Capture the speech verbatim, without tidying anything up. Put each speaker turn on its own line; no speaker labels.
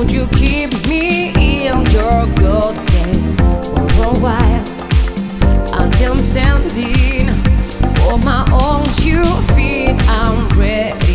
Would you keep me in your good days for a while until I'm standing on my own two feet? I'm ready.